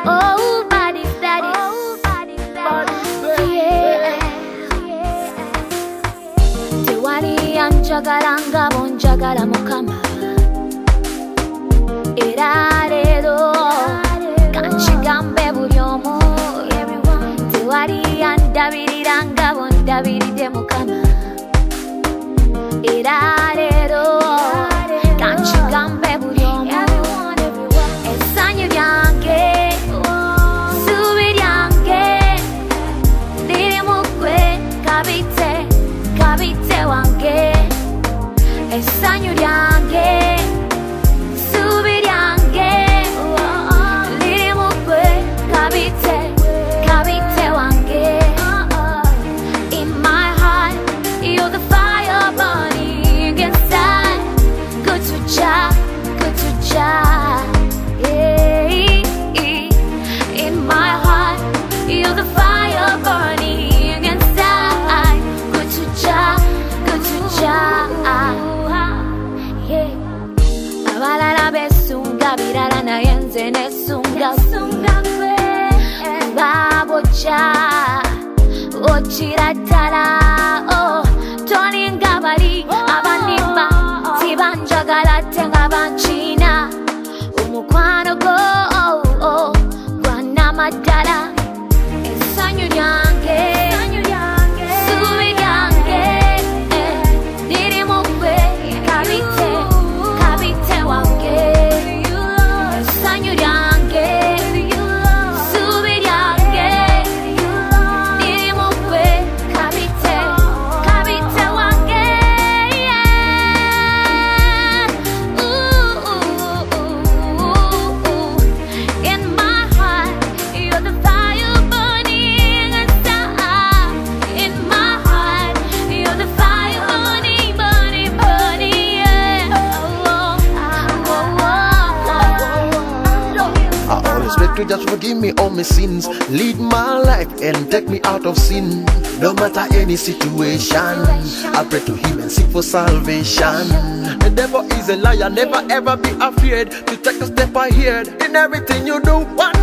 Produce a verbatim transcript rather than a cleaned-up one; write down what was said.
Oh, body, daddy. Oh, body, daddy. Yeah. Tewali anjagala nga bonjagala mukama. Era leero kankigambe buli omu. Tewali andabirira nga bondabiridde mukama. Era leero kankigambe buli omu. Essanyu lyange, ssuubi lyange liri mu ggwe, kabite, kabite wange. Essanyu lyange, ssuubi lyange liri mu ggwe, kabite, kabite wange. In my heart, you're the fire burning inside. Good to Jah, good to Jah. Yeah. In my heart, you're the fire burning inside. Good to Jah, good to Jah. Yeah. Abalala besunga birala naye nze nesunga kuba bw'ojja okira ddala. Oh, tolinga bali abanimba tibanjagala ate nga bankina. Omukwano gwo gwa nnamaddala. Essanyu lyange, ssuubi lyange liri mu ggwe, kabite, kabite wange. Essanyu lyange, ssuubi lyange liri mu ggwe, kabite, kabite wange. Ooh, in my heart, you're the fire burning inside. In my heart, you're the fire burning, burning, burning. Yeah. Oh, oh, oh, I always beg to just forgive me all my sins, lead my life and take me out of sin. No matter any situation, I pray to Him and seek for salvation. The devil is a liar, never ever be afraid to take a step ahead in everything you do. One